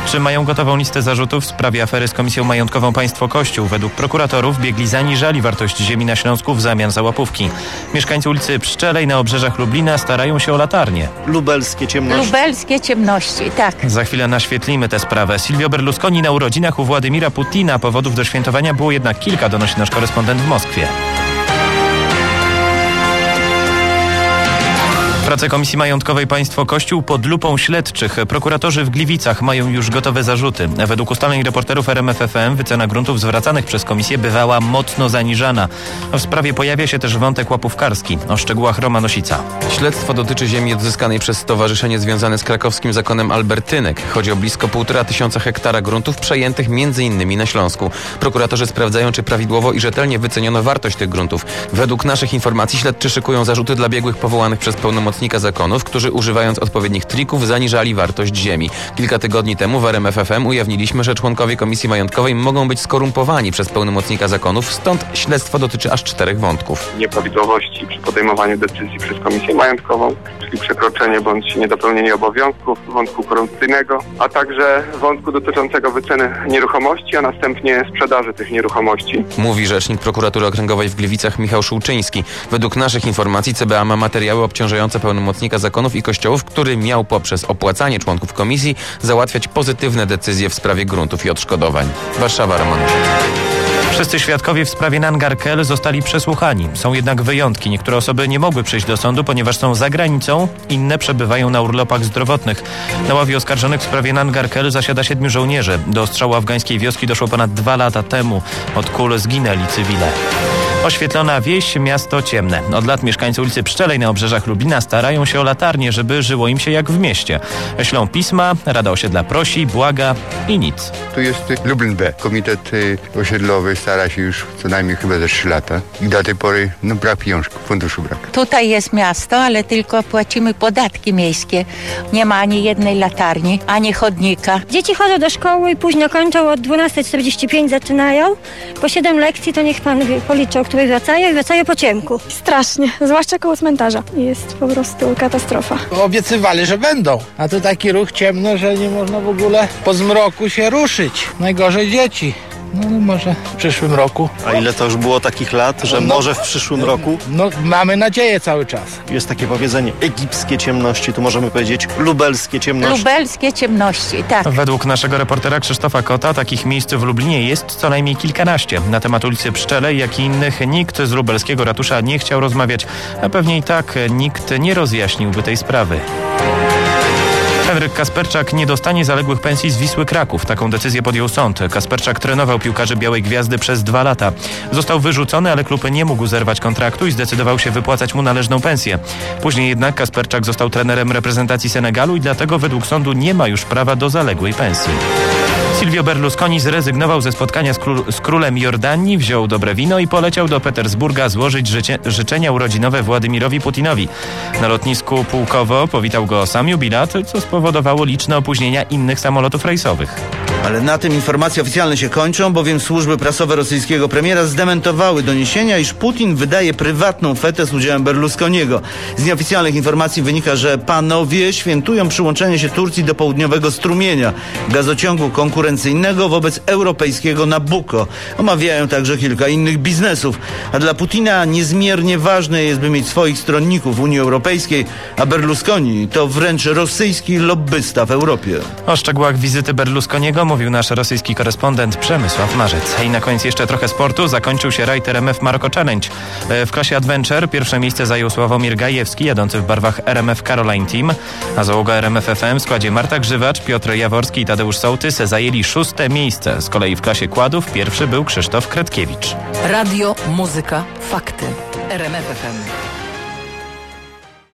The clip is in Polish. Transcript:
Śledczy mają gotową listę zarzutów w sprawie afery z Komisją Majątkową Państwo-Kościół. Według prokuratorów biegli zaniżali wartość ziemi na Śląsku w zamian za łapówki. Mieszkańcy ulicy Pszczelej na obrzeżach Lublina starają się o latarnie. Lubelskie ciemności, tak. Za chwilę naświetlimy tę sprawę. Silvio Berlusconi na urodzinach u Władimira Putina. Powodów do świętowania było jednak kilka, donosi nasz korespondent w Moskwie. Prace Komisji Majątkowej Państwo-Kościół pod lupą śledczych. Prokuratorzy w Gliwicach mają już gotowe zarzuty. Według ustaleń reporterów RMFFM wycena gruntów zwracanych przez komisję bywała mocno zaniżana. W sprawie pojawia się też wątek łapówkarski. O szczegółach Roman Osica. Śledztwo dotyczy ziemi odzyskanej przez stowarzyszenie związane z krakowskim zakonem Albertynek. Chodzi o blisko 1,5 hektara gruntów przejętych m.in. na Śląsku. Prokuratorzy sprawdzają, czy prawidłowo i rzetelnie wyceniono wartość tych gruntów. Według naszych informacji śledczy szykują zarzuty dla biegłych powołanych przez pełnomocnika zakonów, którzy używając odpowiednich trików zaniżali wartość ziemi. Kilka tygodni temu w RMFFM ujawniliśmy, że członkowie Komisji Majątkowej mogą być skorumpowani przez pełnomocnika zakonów, stąd śledztwo dotyczy aż 4 wątków. Nieprawidłowości przy podejmowaniu decyzji przez Komisję Majątkową, czyli przekroczenie bądź niedopełnienie obowiązków, wątku korupcyjnego, a także wątku dotyczącego wyceny nieruchomości, a następnie sprzedaży tych nieruchomości. Mówi rzecznik Prokuratury Okręgowej w Gliwicach Michał Szułczyński. Według naszych informacji CBA ma materiały obciążające pełnomocnika zakonów i kościołów, który miał poprzez opłacanie członków komisji załatwiać pozytywne decyzje w sprawie gruntów i odszkodowań. Warszawa, Roman. Wszyscy świadkowie w sprawie Nangarkel zostali przesłuchani. Są jednak wyjątki. Niektóre osoby nie mogły przyjść do sądu, ponieważ są za granicą, inne przebywają na urlopach zdrowotnych. Na ławie oskarżonych w sprawie Nangarkel zasiada 7 żołnierzy. Do ostrzału afgańskiej wioski doszło ponad 2 lata temu. Od kul zginęli cywile. Oświetlona wieś, miasto ciemne. Od lat mieszkańcy ulicy Pszczelej na obrzeżach Lublina starają się o latarnie, żeby żyło im się jak w mieście. Ślą pisma, Rada Osiedla prosi, błaga i nic. Tu jest Lublin B. Komitet osiedlowy stara się już co najmniej chyba za 3 lata. I do tej pory brak pieniążków, funduszu brak. Tutaj jest miasto, ale tylko płacimy podatki miejskie. Nie ma ani jednej latarni, ani chodnika. Dzieci chodzą do szkoły i późno kończą, od 12:45 zaczynają. Po 7 lekcji to niech pan policzy, które wracają po ciemku. Strasznie, zwłaszcza koło cmentarza. Jest po prostu katastrofa. Obiecywali, że będą, a to taki ruch ciemno, że nie można w ogóle po zmroku się ruszyć. Najgorzej dzieci. No może w przyszłym roku. A ile to już było takich lat, że może w przyszłym roku? No mamy nadzieję cały czas. Jest takie powiedzenie, egipskie ciemności, tu możemy powiedzieć lubelskie ciemności. Lubelskie ciemności, tak. Według naszego reportera Krzysztofa Kota takich miejsc w Lublinie jest co najmniej kilkanaście. Na temat ulicy Pszczelej, jak i innych, nikt z lubelskiego ratusza nie chciał rozmawiać, a pewnie i tak nikt nie rozjaśniłby tej sprawy. Henryk Kasperczak nie dostanie zaległych pensji z Wisły Kraków. Taką decyzję podjął sąd. Kasperczak trenował piłkarzy Białej Gwiazdy przez 2 lata. Został wyrzucony, ale klub nie mógł zerwać kontraktu i zdecydował się wypłacać mu należną pensję. Później jednak Kasperczak został trenerem reprezentacji Senegalu i dlatego według sądu nie ma już prawa do zaległej pensji. Silvio Berlusconi zrezygnował ze spotkania z królem Jordanii, wziął dobre wino i poleciał do Petersburga złożyć życzenia urodzinowe Władimirowi Putinowi. Na lotnisku Pułkowo powitał go sam jubilat, co spowodowało liczne opóźnienia innych samolotów rejsowych. Ale na tym informacje oficjalne się kończą, bowiem służby prasowe rosyjskiego premiera zdementowały doniesienia, iż Putin wydaje prywatną fetę z udziałem Berlusconiego. Z nieoficjalnych informacji wynika, że panowie świętują przyłączenie się Turcji do południowego strumienia, gazociągu konkurencyjnego wobec europejskiego Nabucco. Omawiają także kilka innych biznesów. A dla Putina niezmiernie ważne jest, by mieć swoich stronników w Unii Europejskiej, a Berlusconi to wręcz rosyjski lobbysta w Europie. O szczegółach wizyty Berlusconiego mówił nasz rosyjski korespondent Przemysław Marzec. I na koniec jeszcze trochę sportu. Zakończył się rajd RMF Maroko Challenge. W klasie Adventure pierwsze miejsce zajął Sławomir Gajewski, jadący w barwach RMF Caroline Team, a załoga RMF FM w składzie Marta Grzywacz, Piotr Jaworski i Tadeusz Sołtys zajęli 6. miejsce. Z kolei w klasie kładów pierwszy był Krzysztof Kretkiewicz. Radio, muzyka, fakty. RMF FM.